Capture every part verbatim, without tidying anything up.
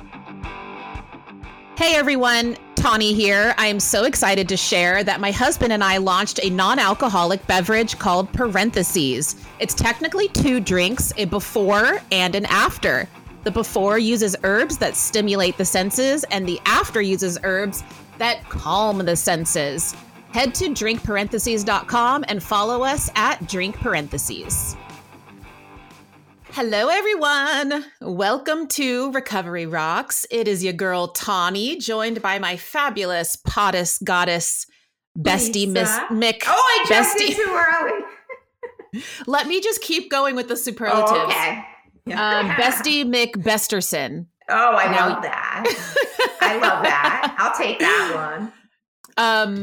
Hey everyone, Tawny here. I am so excited to share that my husband and I launched a non-alcoholic beverage called Parentheses. It's technically two drinks, a before and an after. The before uses herbs that stimulate the senses, and the after uses herbs that calm the senses. Head to drink parentheses dot com and follow us at Drink Parentheses. Hello, everyone. Welcome to Recovery Rocks. It is your girl, Tawny, joined by my fabulous potus goddess, bestie, Lisa. Miss Mick. Oh, I jumped bestie. in too early. Let me just keep going with the superlatives. Oh, okay. Um, bestie Mick Besterson. Oh, I Now- love that. I love that. I'll take that one. Um,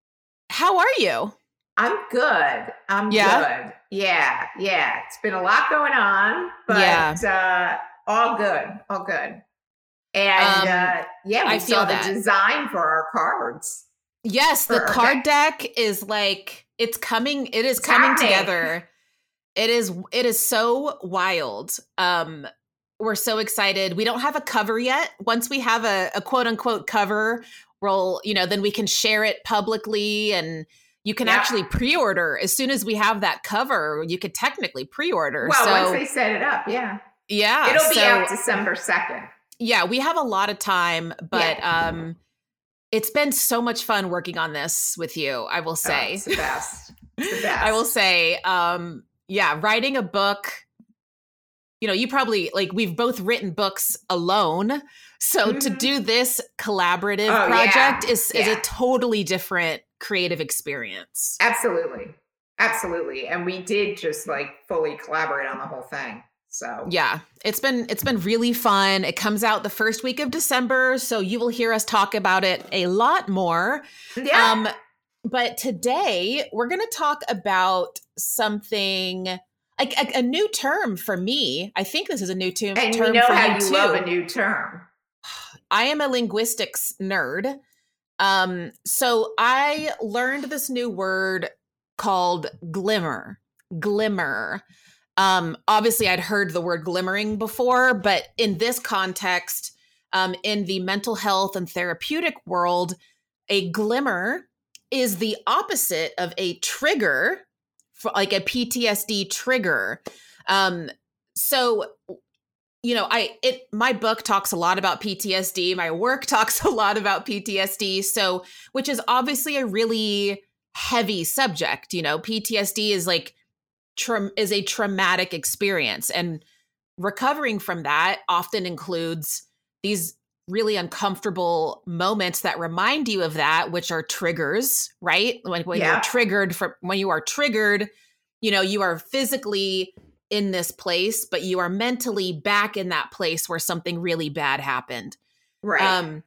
how are you? I'm good. I'm Yeah? good. Yeah, yeah. It's been a lot going on, but Yeah. uh, all good. All good. And Um, uh, yeah, we I saw feel the that. design for our cards. Yes, the For- card okay. deck is like it's coming. It is It's coming happening. together. It is. It is so wild. Um, we're so excited. We don't have a cover yet. Once we have a, a quote unquote cover, we'll you know then we can share it publicly, and you can Yeah. actually pre-order as soon as we have that cover. You could technically pre-order. Well, so once they set it up, yeah. yeah, It'll be so, out December second. yeah, we have a lot of time, but um, it's been so much fun working on this with you. I will Oh, say. it's the best. It's the best. I will say, um, yeah, writing a book, you know, you probably like we've both written books alone. So to Mhm. do this collaborative Oh, project yeah. is, is Yeah. a totally different creative experience. Absolutely. Absolutely. And we did just like fully collaborate on the whole thing. So Yeah, it's been it's been really fun. It comes out the first week of December, so you will hear us talk about it a lot more. yeah. Um, but today we're going to talk about something like a, a new term for me. I think this is a new tu- term and we know for how you you too. love a new term. I am a linguistics nerd. Um, so I learned this new word called glimmer. Glimmer. Um, obviously, I'd heard the word glimmering before, but in this context, um, in the mental health and therapeutic world, a glimmer is the opposite of a trigger, for like a P T S D trigger. Um, so, you know, I it my book talks a lot about P T S D. My work talks a lot about P T S D. So, which is obviously a really heavy subject. You know, P T S D is like tra- is a traumatic experience, and recovering from that often includes these really uncomfortable moments that remind you of that, which are triggers, right? When, when Yeah. you're triggered from when you are triggered, you know, you are physically in this place, but you are mentally back in that place where something really bad happened. Right. Um,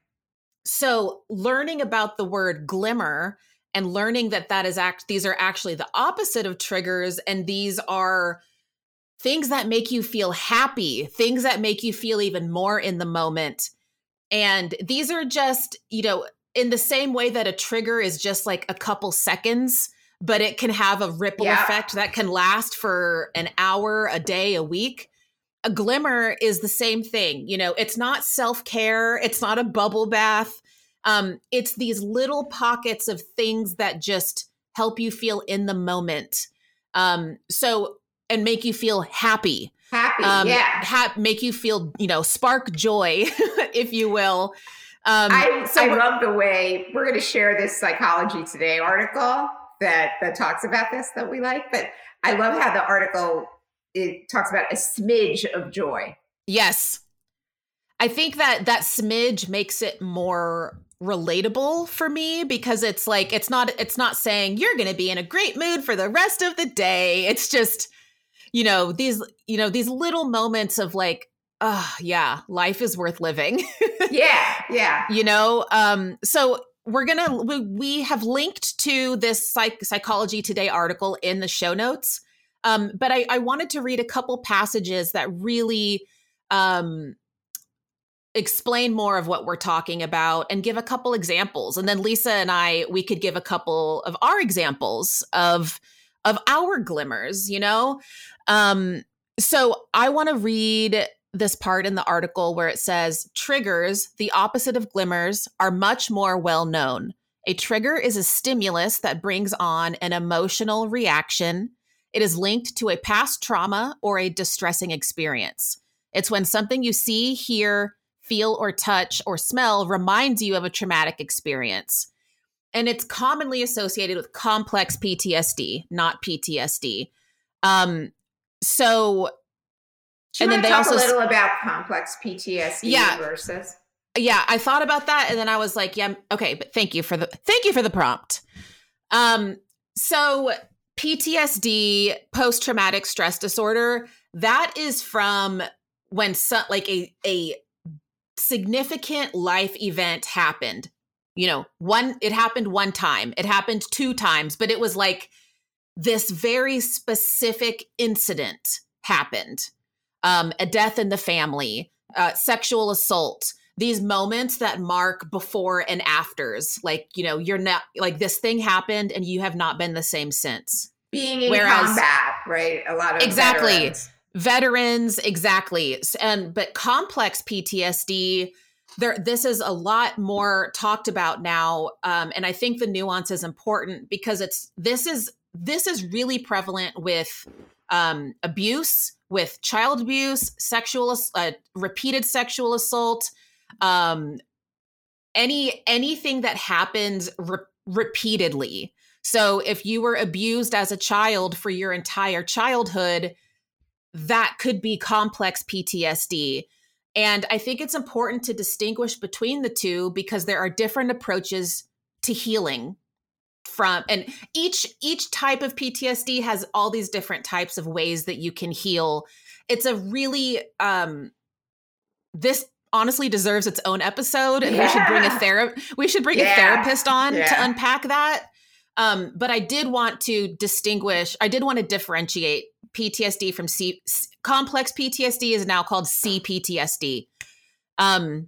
so learning about the word glimmer and learning that that is act these are actually the opposite of triggers, and these are things that make you feel happy, things that make you feel even more in the moment. And these are just, you know, in the same way that a trigger is just like a couple seconds, but it can have a ripple Yeah. effect that can last for an hour, a day, a week. A glimmer is the same thing. You know, it's not self-care. It's not a bubble bath. Um, it's these little pockets of things that just help you feel in the moment. Um, so, and make you feel happy. Happy. Um, yeah. ha- make you feel, you know, spark joy, if you will. Um, I, so I we're- love the way we're going to share this Psychology Today article that, that talks about this that we like. But I love how the article, it talks about a smidge of joy. Yes. I think that that smidge makes it more relatable for me, because it's like, it's not, it's not saying you're going to be in a great mood for the rest of the day. It's just, you know, these, you know, these little moments of like, oh yeah, life is worth living. Yeah. Yeah. You know, um, so we're gonna we, we have linked to this Psych- Psychology Today article in the show notes, um, but I, I wanted to read a couple passages that really um, explain more of what we're talking about and give a couple examples, and then Lisa and I we could give a couple of our examples of of our glimmers. You know, um, so I want to read this part in the article where it says triggers, the opposite of glimmers, are much more well known. A trigger is a stimulus that brings on an emotional reaction. It is linked to a past trauma or a distressing experience. It's when something you see, hear, feel, or touch or smell reminds you of a traumatic experience. And it's commonly associated with complex P T S D, not P T S D. Um, so, Do you and want then to they talk also a little about complex P T S D Yeah. versus? Yeah, I thought about that, and then I was like, yeah, okay, but thank you for the thank you for the prompt. Um, so P T S D, post-traumatic stress disorder, that is from when some, like a a significant life event happened. You know, one it happened one time, it happened two times, but it was like this very specific incident happened. Um, a death in the family, uh, sexual assault. These moments that mark before and afters, like, you know, you're not like this thing happened and you have not been the same since. Being in Whereas- combat, right? A lot of Exactly. veterans. Veterans, exactly. S- And but complex P T S D, there this is a lot more talked about now. Um, and I think the nuance is important because it's this is this is really prevalent with um, abuse, with child abuse, sexual ass- uh, repeated sexual assault. Um, any anything that happens re- repeatedly. So if you were abused as a child for your entire childhood, that could be complex P T S D. And I think it's important to distinguish between the two because there are different approaches to healing from, and each each type of P T S D has all these different types of ways that you can heal. It's a really um this honestly deserves its own episode, and Yeah. we should bring a ther- we should bring Yeah. a therapist on Yeah. to unpack that. Um, but I did want to distinguish, I did want to differentiate P T S D from C. Complex P T S D is now called C P T S D. Um,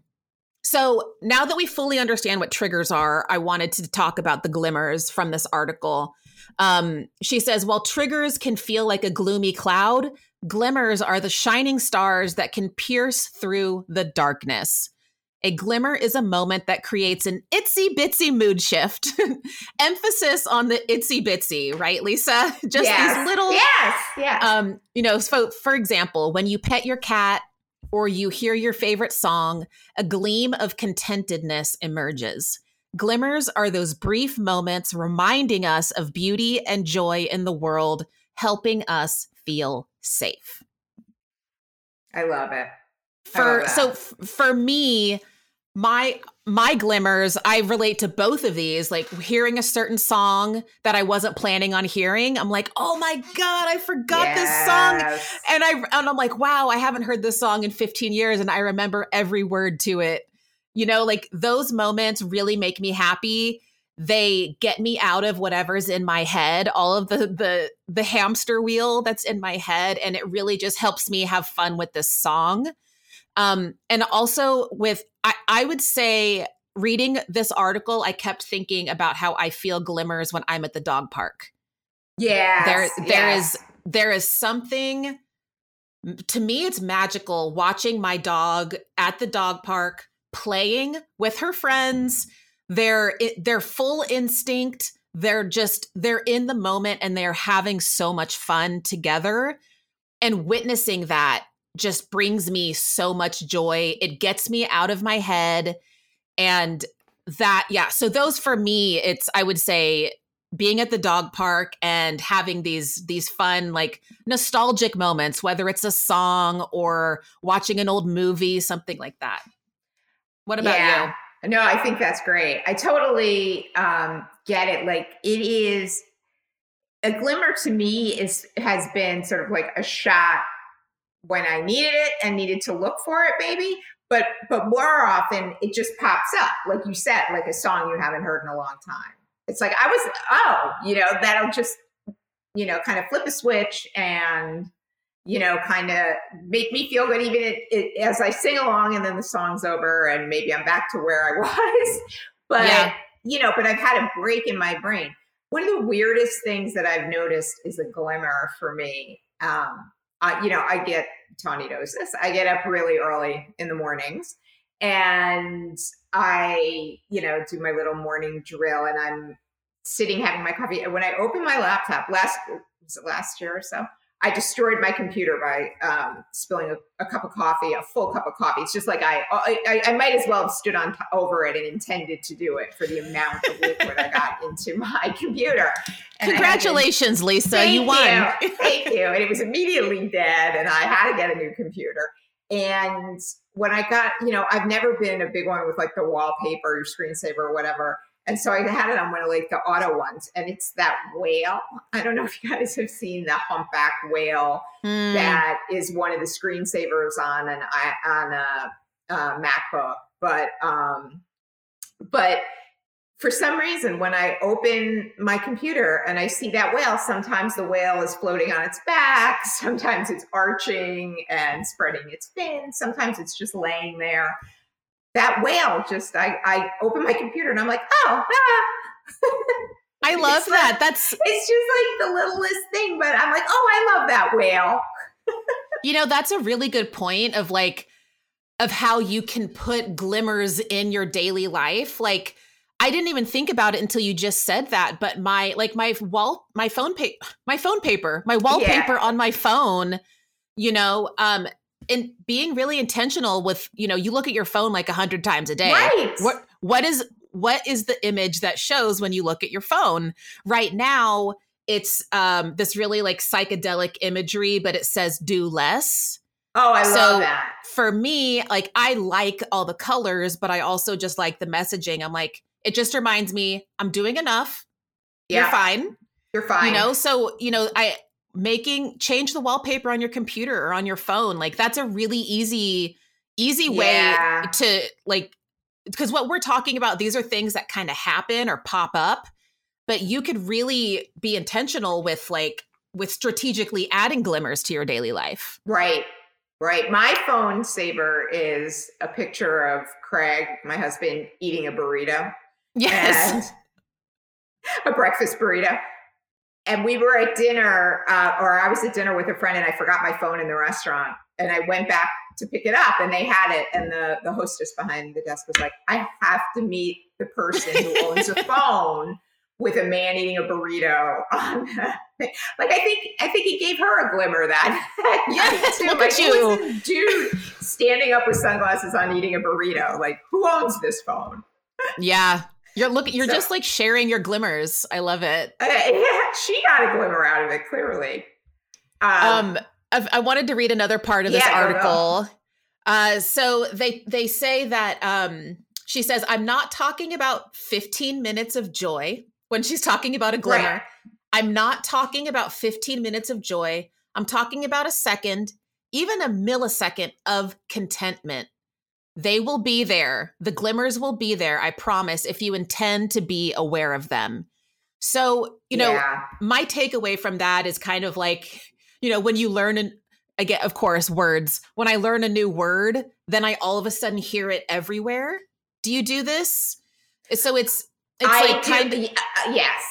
so now that we fully understand what triggers are, I wanted to talk about the glimmers from this article. Um, she says, while triggers can feel like a gloomy cloud, glimmers are the shining stars that can pierce through the darkness. A glimmer is a moment that creates an itsy bitsy mood shift. Emphasis on the itsy bitsy, right, Lisa? Just Yes. these little, Yes. Yes. um, you know, so for example, when you pet your cat or you hear your favorite song, a gleam of contentedness emerges. Glimmers are those brief moments reminding us of beauty and joy in the world, helping us feel safe. I love it. For love so that. f- for me, my my glimmers, I relate to both of these. Like hearing a certain song that I wasn't planning on hearing, I'm like, oh my god, I forgot this song. Yes. And I and I'm like, wow, I haven't heard this song in fifteen years, and I remember every word to it. You know, like those moments really make me happy. They get me out of whatever's in my head, all of the the the hamster wheel that's in my head, and it really just helps me have fun with this song. Um, and also with, I, I would say reading this article, I kept thinking about how I feel glimmers when I'm at the dog park. Yes. There, there yes. is, there is something, to me, it's magical watching my dog at the dog park playing with her friends. They're, they're full instinct. They're just, they're in the moment and they're having so much fun together, and witnessing that just brings me so much joy. It gets me out of my head. And that, yeah. So those for me, it's, I would say being at the dog park and having these, these fun, like nostalgic moments, whether it's a song or watching an old movie, something like that. What about yeah. you? No, I think that's great. I totally um, get it. Like it is, a glimmer to me is, has been sort of like a shot when I needed it and needed to look for it, maybe. But but more often it just pops up, like you said, like a song you haven't heard in a long time. It's like I was, oh, you know, that'll just, you know, kind of flip a switch and, you know, kind of make me feel good even it, it, as I sing along, and then the song's over and maybe I'm back to where I was. But, Yeah. you know, but I've had a break in my brain. One of the weirdest things that I've noticed is a glimmer for me. Um, uh, you know, I get, Tawny knows this, I get up really early in the mornings and I, you know, do my little morning drill and I'm sitting having my coffee. And when I open my laptop, last, was it last year or so? I destroyed my computer by um, spilling a, a cup of coffee, a full cup of coffee. It's just like I, I, I might as well have stood on t- over it and intended to do it for the amount of liquid I got into my computer. And Congratulations, to, Lisa! Thank you won. You, thank you. And it was immediately dead, and I had to get a new computer. And when I got, you know, I've never been a big one with like the wallpaper, your screensaver, or whatever. And so I had it on one of like the auto ones, and it's that whale. I don't know if you guys have seen the humpback whale mm. that is one of the screensavers on an on a, a MacBook. But um, but for some reason, when I open my computer and I see that whale, sometimes the whale is floating on its back, sometimes it's arching and spreading its fins, sometimes it's just laying there. That whale just, I, I open my computer and I'm like, oh, ah. I love it's that. Like, That's, it's just like the littlest thing, but I'm like, oh, I love that whale. You know, that's a really good point of like, of how you can put glimmers in your daily life. Like, I didn't even think about it until you just said that, but my, like my wall, my phone paper, my phone paper, my wallpaper yeah. on my phone, you know, um, and being really intentional with, you know, you look at your phone like a hundred times a day. Right. What, what is, what is the image that shows when you look at your phone right now? It's um, this really like psychedelic imagery, but it says do less. Oh, I so love that. For me, like I like all the colors, but I also just like the messaging. I'm like, it just reminds me I'm doing enough. Yeah. You're fine. You're fine. You know, so, you know, I, making change the wallpaper on your computer or on your phone. Like that's a really easy, easy way yeah. to like, because what we're talking about, these are things that kind of happen or pop up, but you could really be intentional with like, with strategically adding glimmers to your daily life. Right. Right. My phone saver is a picture of Craig, my husband, eating a burrito. Yes. And a breakfast burrito. And we were at dinner, uh, or I was at dinner with a friend and I forgot my phone in the restaurant. And I went back to pick it up and they had it. And the, the hostess behind the desk was like, I have to meet the person who owns a phone with a man eating a burrito on the, like, I think, I think he gave her a glimmer that, that yes, night too. Look like, at you. Dude standing up with sunglasses on eating a burrito. Like, who owns this phone? Yeah. You're looking, you're so, just like sharing your glimmers. I love it. Uh, yeah, she got a glimmer out of it, clearly. Um, um I've, I wanted to read another part of this yeah, article. Uh, so they, they say that, um, she says, I'm not talking about fifteen minutes of joy when she's talking about a glimmer. Right. I'm not talking about fifteen minutes of joy. I'm talking about a second, even a millisecond of contentment. They will be there. The glimmers will be there. I promise, if you intend to be aware of them. So, you know, yeah. my takeaway from that is kind of like, you know, when you learn, an, again, of course, words, when I learn a new word, then I all of a sudden hear it everywhere. Do you do this? So it's, it's I like do, kind of, uh, yes.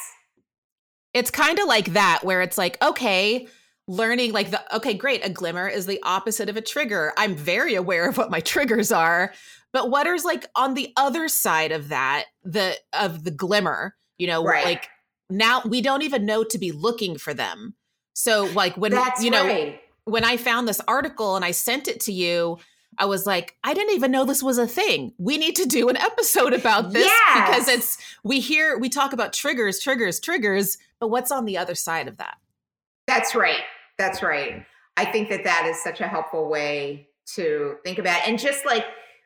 It's kind of like that, where it's like, okay, learning like the, okay, great. A glimmer is the opposite of a trigger. I'm very aware of what my triggers are, but what is like on the other side of that, the, of the glimmer, you know, right. like now we don't even know to be looking for them. So like when, That's you know, right. when I found this article and I sent it to you, I was like, I didn't even know this was a thing. We need to do an episode about this yes. because it's, we hear, we talk about triggers, triggers, triggers, but what's on the other side of that? That's right. That's right. I think that that is such a helpful way to think about it. And just like,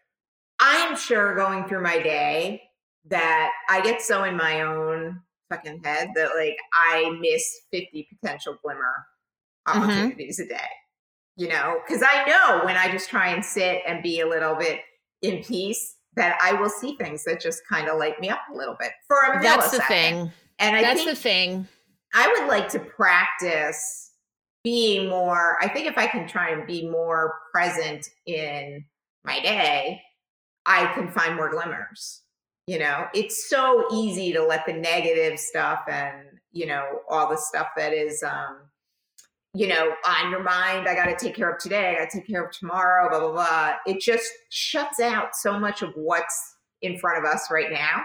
I'm sure going through my day that I get so in my own fucking head that like I miss fifty potential glimmer opportunities mm-hmm. a day, you know, because I know when I just try and sit and be a little bit in peace that I will see things that just kind of light me up a little bit for a millisecond. That's the thing. And I That's think the thing. I would like to practice being more, I think if I can try and be more present in my day, I can find more glimmers. You know, it's so easy to let the negative stuff and, you know, all the stuff that is, um, you know, on your mind, I got to take care of today, I got to take care of tomorrow, blah, blah, blah. It just shuts out so much of what's in front of us right now.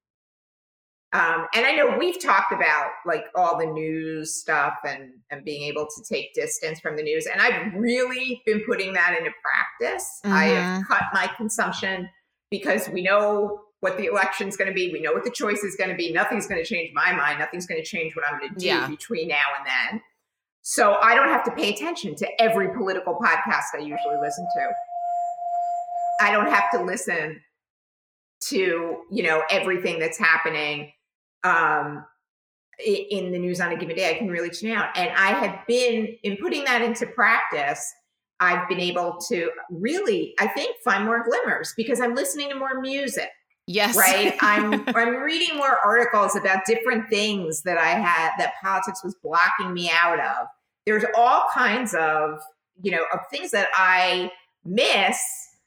Um, and I know we've talked about like all the news stuff and, and being able to take distance from the news. And I've really been putting that into practice. Mm-hmm. I have cut my consumption because we know what the election's going to be. We know what the choice is going to be. Nothing's going to change my mind. Nothing's going to change what I'm going to do yeah. between now and then. So I don't have to pay attention to every political podcast I usually listen to. I don't have to listen to, you know, everything that's happening um, in the news on a given day. I can really tune out. And I have been, in putting that into practice, I've been able to really, I think, find more glimmers because I'm listening to more music. Yes. Right. I'm I'm reading more articles about different things that I had that politics was blocking me out of. There's all kinds of, you know, of things that I miss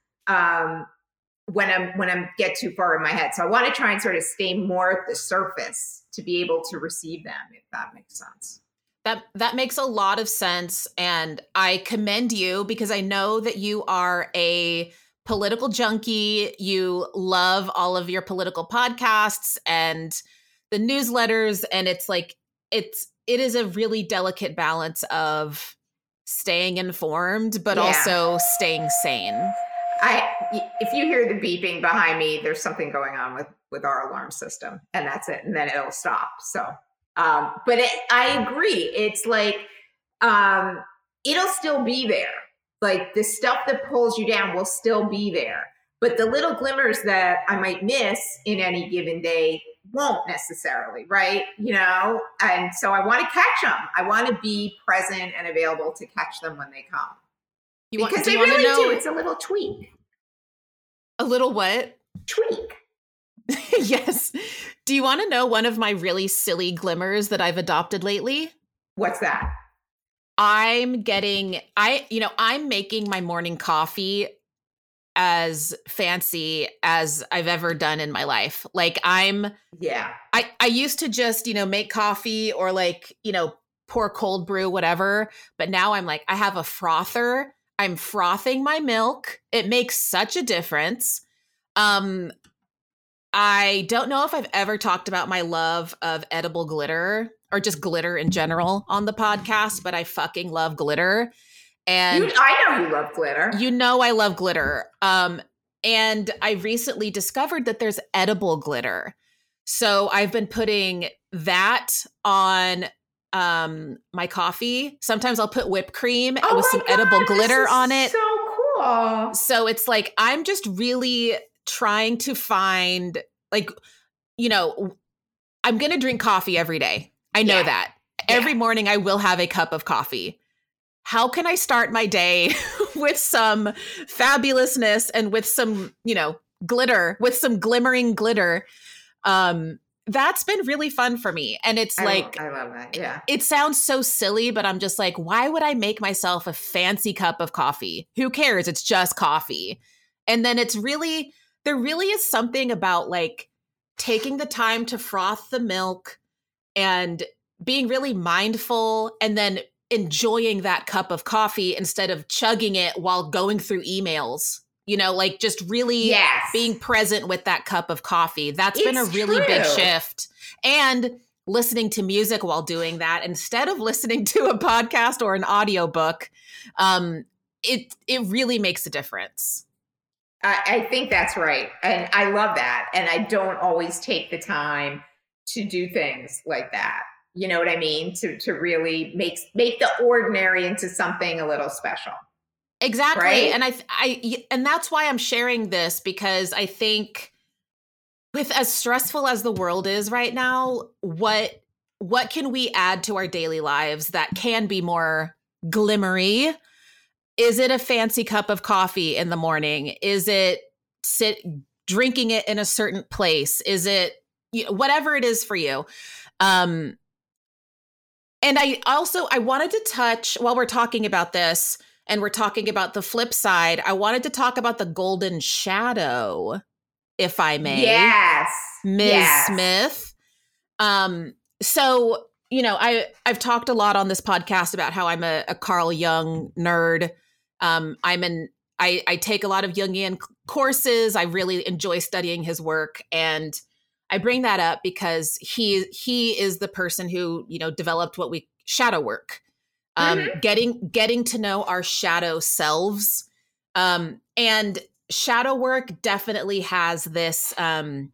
um, when I'm when I get too far in my head. So I want to try and sort of stay more at the surface to be able to receive them, if that makes sense. That that makes a lot of sense. And I commend you because I know that you are a political junkie. You love all of your political podcasts and the newsletters. And it's like, it's, it is a really delicate balance of staying informed, but yeah. also staying sane. I, if you hear the beeping behind me, there's something going on with, with our alarm system, and that's it. And then it'll stop. So, um, but it, I agree. It's like, um, it'll still be there. Like the stuff that pulls you down will still be there, but the little glimmers that I might miss in any given day won't necessarily, right? You know, and so I want to catch them. I want to be present and available to catch them when they come. You want, because they really know, do. It's a little tweak. A little what? Tweak. Yes. Do you want to know one of my really silly glimmers that I've adopted lately? What's that? I'm getting, I, you know, I'm making my morning coffee as fancy as I've ever done in my life. Like I'm, yeah, I, I used to just, you know, make coffee or like, you know, pour cold brew, whatever. But now I'm like, I have a frother. I'm frothing my milk. It makes such a difference. Um, I don't know if I've ever talked about my love of edible glitter or just glitter in general on the podcast, but I fucking love glitter. And you, I know you love glitter. You know I love glitter. Um, and I recently discovered that there's edible glitter. So I've been putting that on um, my coffee. Sometimes I'll put whipped cream oh with some God, edible glitter this is on it. So cool. So it's like, I'm just really trying to find, like, you know, I'm going to drink coffee every day. I know yeah. that. Yeah. Every morning I will have a cup of coffee. How can I start my day with some fabulousness and with some, you know, glitter, with some glimmering glitter? Um, that's been really fun for me. And it's I like, love, I love that. Yeah. It sounds so silly, but I'm just like, why would I make myself a fancy cup of coffee? Who cares? It's just coffee. And then it's really, there really is something about like taking the time to froth the milk and being really mindful and then enjoying that cup of coffee instead of chugging it while going through emails, you know, like just really yes. being present with that cup of coffee. That's it's been a really true. big shift. And listening to music while doing that instead of listening to a podcast or an audiobook, um, it, it really makes a difference. I, I think that's right. And I love that. And I don't always take the time to do things like that. You know what I mean? To to really make make the ordinary into something a little special. Exactly. Right? And I I and that's why I'm sharing this, because I think with as stressful as the world is right now, what what can we add to our daily lives that can be more glimmery? Is it a fancy cup of coffee in the morning? Is it sit drinking it in a certain place? Is it, you know, whatever it is for you? Um, and I also, I wanted to touch, while we're talking about this and we're talking about the flip side, I wanted to talk about the golden shadow, if I may. Yes. Miz Yes. Smith. Um, so you know, I, I've talked a lot on this podcast about how I'm a, a Carl Jung nerd. Um, I'm an, I, I take a lot of Jungian c- courses. I really enjoy studying his work. And I bring that up because he, he is the person who, you know, developed what we shadow work, um, Mm-hmm. getting, getting to know our shadow selves. Um, and shadow work definitely has this, um,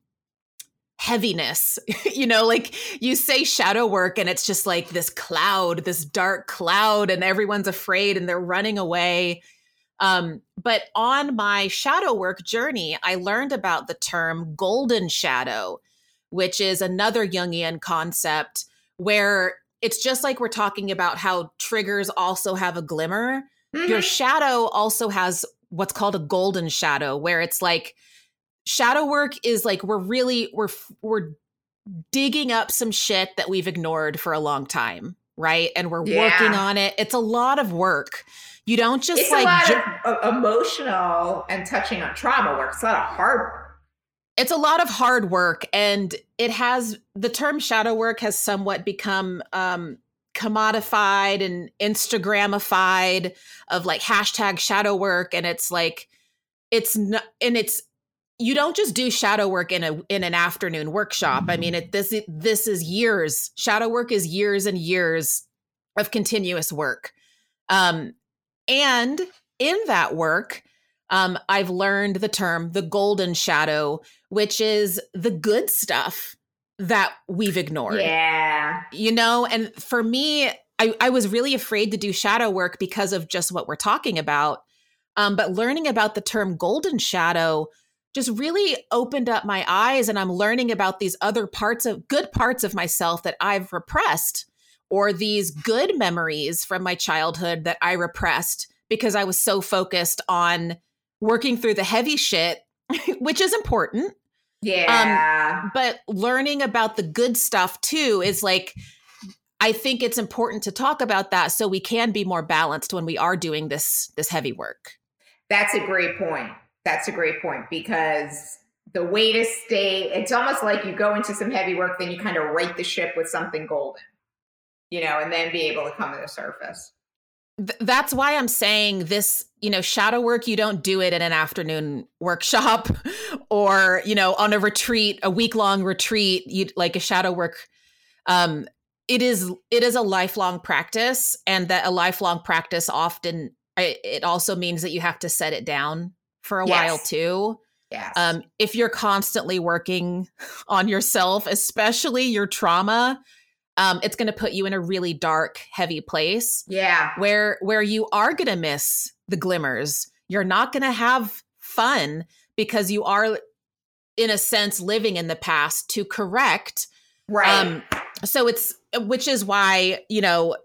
heaviness, you know, like you say shadow work and it's just like this cloud, this dark cloud, and everyone's afraid and they're running away. Um, but on my shadow work journey, I learned about the term golden shadow, which is another Jungian concept where it's just like we're talking about how triggers also have a glimmer. Your Mm-hmm. shadow also has what's called a golden shadow, where it's like shadow work is like we're really we're we're digging up some shit that we've ignored for a long time, right? And we're working Yeah. on it. It's a lot of work. You don't just It's like a lot ju- of uh, emotional and touching on trauma work. It's a lot of hard work. it's a lot of hard work, and it has the term shadow work has somewhat become um commodified and Instagramified of like hashtag shadow work, and it's like it's not, and it's you don't just do shadow work in a in an afternoon workshop. I mean, it this this is years. Shadow work is years and years of continuous work. Um, and in that work, um, I've learned the term the golden shadow, which is the good stuff that we've ignored. Yeah. You know, and for me, I, I was really afraid to do shadow work because of just what we're talking about. Um, but learning about the term golden shadow just really opened up my eyes, and I'm learning about these other parts of good parts of myself that I've repressed, or these good memories from my childhood that I repressed because I was so focused on working through the heavy shit, which is important. Yeah. Um, but learning about the good stuff too is like, I think it's important to talk about that so we can be more balanced when we are doing this this heavy work. That's a great point. That's a great point because the way to stay, it's almost like you go into some heavy work, then you kind of right the ship with something golden, you know, and then be able to come to the surface. Th- that's why I'm saying this, you know, shadow work, you don't do it in an afternoon workshop or, you know, on a retreat, a week long retreat, you like a shadow work. Um, it is, it is a lifelong practice, and that a lifelong practice often, I, it also means that you have to set it down for a Yes. while too. Yes. Um, if you're constantly working on yourself, especially your trauma, um, it's going to put you in a really dark, heavy place. Yeah. Where where you are going to miss the glimmers. You're not going to have fun because you are, in a sense, living in the past to correct. Right. Um, so it's, which is why, you know,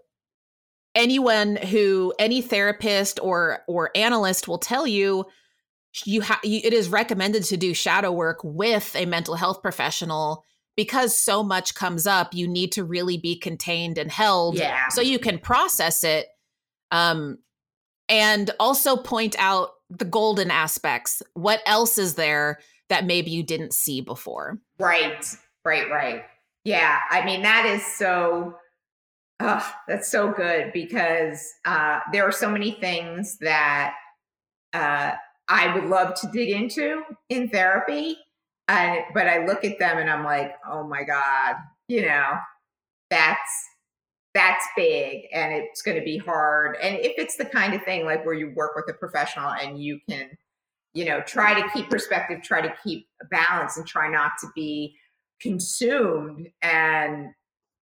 anyone who, any therapist or or analyst will tell you, you have, it is recommended to do shadow work with a mental health professional because so much comes up. You need to really be contained and held Yeah. so you can process it. Um, and also point out the golden aspects. What else is there that maybe you didn't see before? Right. Right. Right. Yeah. I mean, that is so, oh, that's so good because uh, there are so many things that uh, I would love to dig into in therapy. Uh, but I look at them and I'm like, oh my God, you know, that's, that's big and it's going to be hard. And if it's the kind of thing like where you work with a professional and you can, you know, try to keep perspective, try to keep a balance and try not to be consumed and,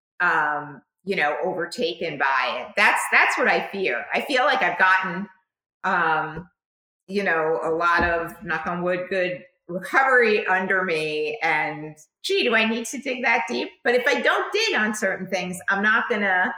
um, you know, overtaken by it. That's, that's what I fear. I feel like I've gotten, um, you know, a lot of, knock on wood, good recovery under me. And gee, do I need to dig that deep? But if I don't dig on certain things, I'm not going to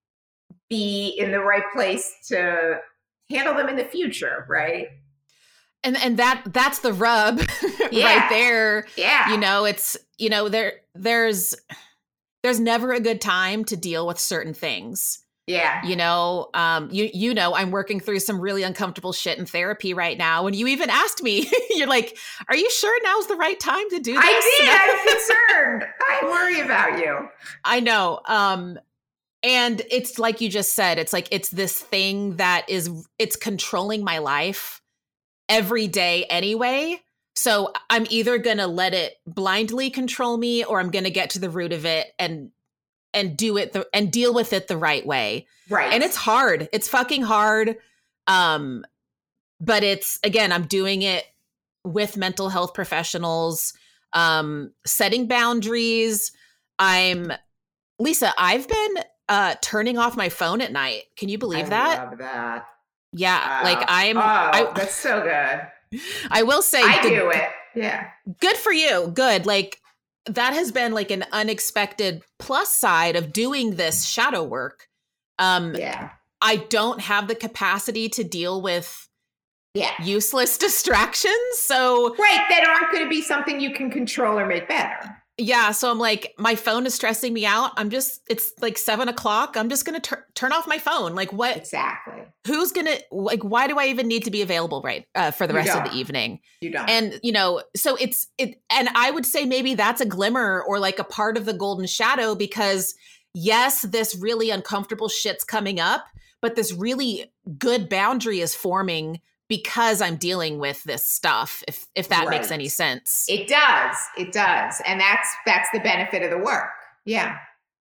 be in the right place to handle them in the future. Right. And and that that's the rub Yeah. right there. Yeah. You know, it's, you know, there there's there's never a good time to deal with certain things. Yeah. You know, um, you you know, I'm working through some really uncomfortable shit in therapy right now. And you even asked me, you're like, are you sure now's the right time to do this? I did. I'm concerned. I worry about you. I know. Um, and it's like you just said, it's like, it's this thing that is, it's controlling my life every day anyway. So I'm either going to let it blindly control me, or I'm going to get to the root of it and and do it the, and deal with it the right way. Right. And it's hard. It's fucking hard. Um, but it's, again, I'm doing it with mental health professionals, um, setting boundaries. I'm Lisa, I've been uh, turning off my phone at night. Can you believe I that? love that. Yeah. Wow. Like I'm, oh, I, that's so good. I will say, I the, do it. Yeah. Good for you. Good. Like, that has been like an unexpected plus side of doing this shadow work. Um, yeah. I don't have the capacity to deal with yeah. useless distractions. So right. That aren't going to be something you can control or make better. Yeah. So I'm like, my phone is stressing me out. I'm just, it's like seven o'clock. I'm just going to tur- turn off my phone. Like what? Exactly. Who's going to, like, why do I even need to be available right uh, for the You rest don't. of the evening? You don't. And, you know, so it's, it, and I would say maybe that's a glimmer or like a part of the golden shadow, because yes, this really uncomfortable shit's coming up, but this really good boundary is forming because I'm dealing with this stuff, if if that right. makes any sense. It does. It does. And that's that's the benefit of the work. Yeah.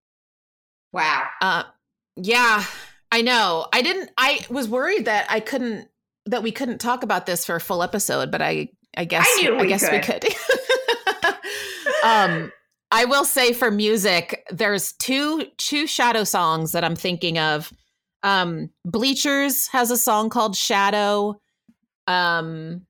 Wow. Uh yeah, I know. I didn't I was worried that I couldn't that we couldn't talk about this for a full episode, but I I guess I, knew we I guess could. we could. um I will say for music, there's two two shadow songs that I'm thinking of. Um Bleachers has a song called Shadow. Um,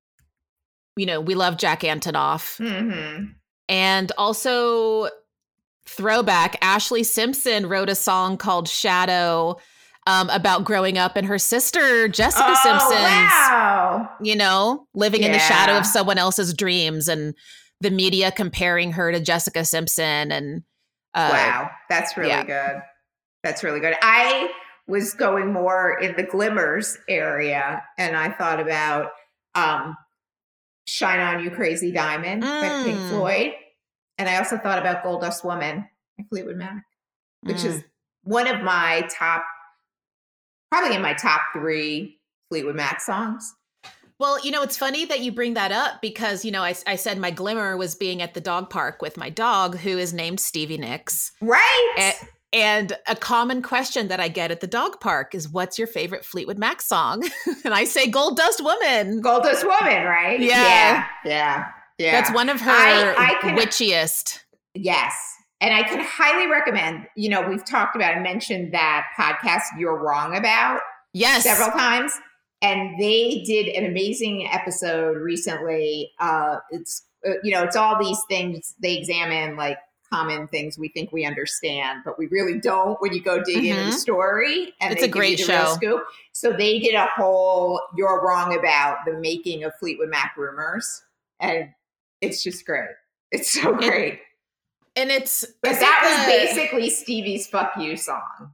you know, we love Jack Antonoff. Mm-hmm. And also throwback, Ashley Simpson wrote a song called Shadow um, about growing up and her sister, Jessica oh, Simpson's, wow. you know, living yeah. in the shadow of someone else's dreams, and the media comparing her to Jessica Simpson. And uh, wow, that's really yeah. good. That's really good. I was going more in the glimmers area, and I thought about um, Shine On You Crazy Diamond mm. by Pink Floyd. And I also thought about Gold Dust Woman by Fleetwood Mac, which mm. is one of my top, probably in my top three Fleetwood Mac songs. Well, you know, it's funny that you bring that up because, you know, I, I said my glimmer was being at the dog park with my dog, who is named Stevie Nicks. Right. And, And a common question that I get at the dog park is, what's your favorite Fleetwood Mac song? And I say Gold Dust Woman. Gold Dust Woman, right? Yeah. Yeah. Yeah. yeah. That's one of her I, I can, witchiest. Yes. And I can highly recommend, you know, we've talked about, I mentioned that podcast You're Wrong About. Yes. Several times. And they did an amazing episode recently. Uh, it's, uh, you know, it's all these things they examine, like, common things we think we understand, but we really don't when you go dig mm-hmm. into the story. And it's they a great give you the show. Real scoop. So they did a whole You're Wrong About the making of Fleetwood Mac rumors. And it's just great. It's so great. It, and it's But that was the, basically Stevie's Fuck You song.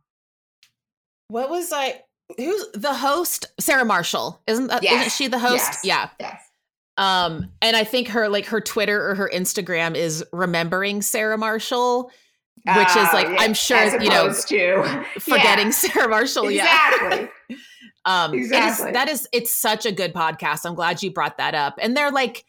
What was I who's the host? Sarah Marshall. Isn't that yes. isn't she the host? Yes. Yeah. Yes. Um, and I think her, like her Twitter or her Instagram is Remembering Sarah Marshall, which uh, is like, yeah. I'm sure, As you know, to, forgetting yeah. Sarah Marshall. Exactly. Yeah. um, exactly. It is, that is, it's such a good podcast. I'm glad you brought that up. And they're like,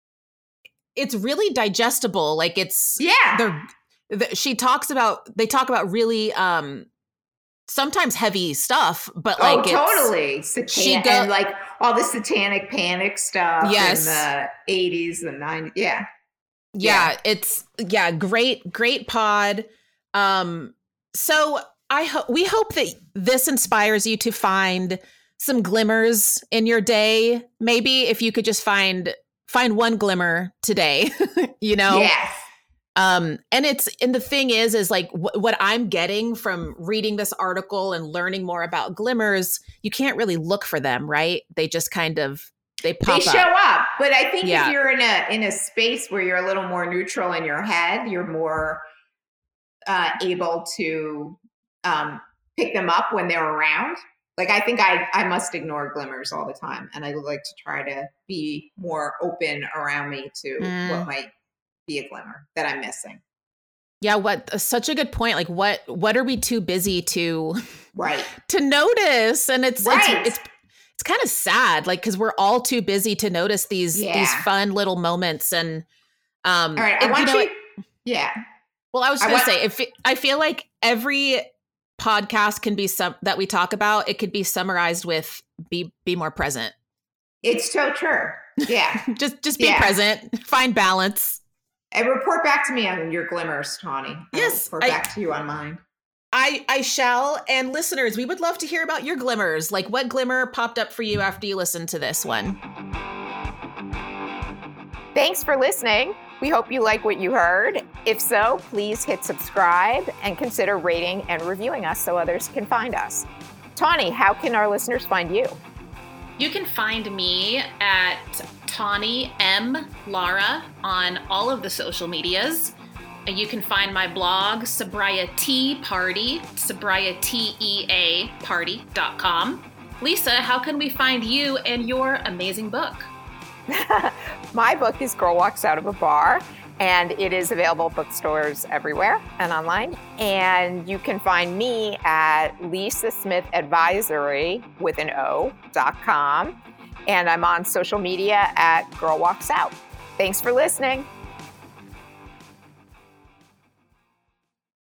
it's really digestible. Like it's, yeah, they're, the, she talks about, they talk about really, um, sometimes heavy stuff, but like, oh, totally. Satan- she go- and like all the satanic panic stuff yes. in the eighties and nineties. Yeah. yeah. Yeah. It's yeah. Great, great pod. Um, so I hope, we hope that this inspires you to find some glimmers in your day. Maybe if you could just find, find one glimmer today, you know? Yes. Um, and it's, and the thing is, is like w- what I'm getting from reading this article and learning more about glimmers, you can't really look for them, right? They just kind of, they pop They show up. up. But I think yeah. if you're in a, in a space where you're a little more neutral in your head, you're more uh, able to um, pick them up when they're around. Like, I think I, I must ignore glimmers all the time. And I would like to try to be more open around me to mm. what might be a glimmer that I'm missing. Yeah, what uh, such a good point. Like, what what are we too busy to right to notice? And it's right. it's it's, it's kind of sad, like, because we're all too busy to notice these yeah. these fun little moments. And um, all right, I and, want you. Know, you yeah. Well, I was going to say, if it, I feel like every podcast can be some that we talk about, it could be summarized with be be more present. It's so true. Yeah, just just be yeah. present, find balance. And report back to me on your glimmers, Tawny. Yes. Report I, back to you on mine. I, I shall. And listeners, we would love to hear about your glimmers. Like, what glimmer popped up for you after you listened to this one? Thanks for listening. We hope you like what you heard. If so, please hit subscribe and consider rating and reviewing us so others can find us. Tawny, how can our listeners find you? You can find me at Tawny M. Lara on all of the social medias. You can find my blog, Sobriety Party, sobriety party dot com. Lisa, how can we find you and your amazing book? My book is Girl Walks Out of a Bar, and it is available at bookstores everywhere and online. And you can find me at Lisa Smith Advisory with an O dot com. And I'm on social media at Girl Walks Out. Thanks for listening.